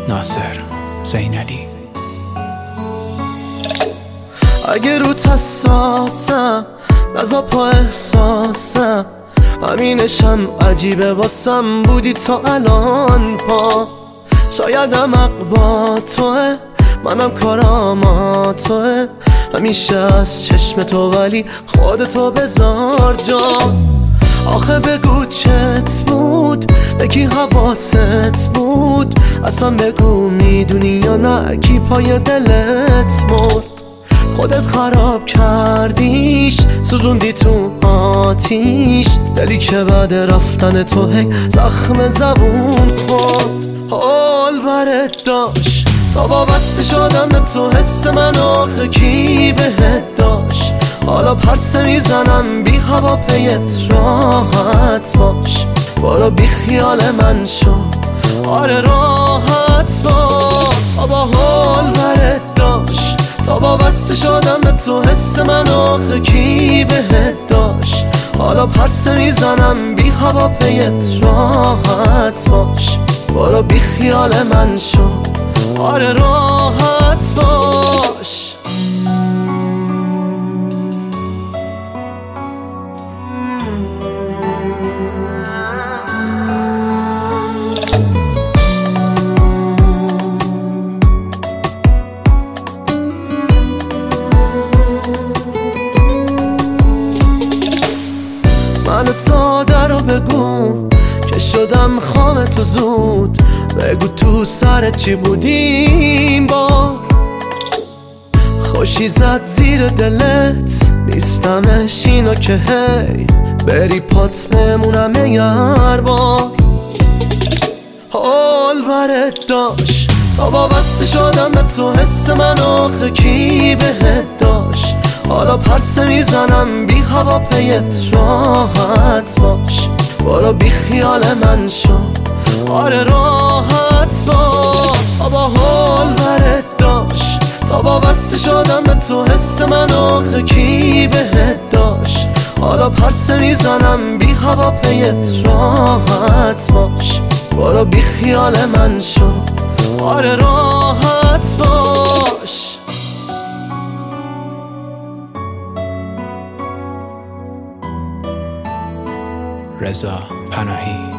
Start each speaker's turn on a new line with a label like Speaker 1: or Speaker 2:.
Speaker 1: ناصر زینالی.
Speaker 2: اگه روت حساسم نزا پا احساسم، همینشم عجیبه واسم بودی تا الان پا. شایدم حق با توه، منم کارام توه، همیشه از چشم تو ولی خودتو بذار جا. آخه بگو چت بود، بگی حواست بود، اصلا بگو میدونی یا نه کی پای دلت مرد. خودت خراب کردیش، سوزوندی تو آتیش، دلی که بعد رفتن تو هی زخم زبون خورد. حال برت داشت تا وابسته شدم به تو، حس من آخه کی بهت داشت. حالا پرسه میزنم بی هوا پیت راحت باش، برو بی خیال من شو، آره راحت باش. بابا حال برت داشت تا وابسته شدم به تو، حس من آخه کی بهت داشت. حالا پرسه میزنم بی هوا پیت راحت باش، برو بی خیال من شو، آره راحت باش. من ساده رو بگو که شدم خام تو زود، بگو تو سرت چی بودیم بار. خوشی زد زیر دلت نیستمش اینو که هی بری پات بمونم یار بار. حال برت داشت تا وابسته شدم به تو، حس من آخه کی بهت داشت. حالا پرسه میزنم بی هوا پیت راحت باش، برو بی خیال من شو، آره راحت باش. بابا حال برت داشت تا وابسته شدم به تو، حس من آخه کی بهت داشت. حالا پرسه میزنم بی هوا پیت راحت باش، برو بی خیال من شو، آره راحت باش.
Speaker 1: رضا پناهی.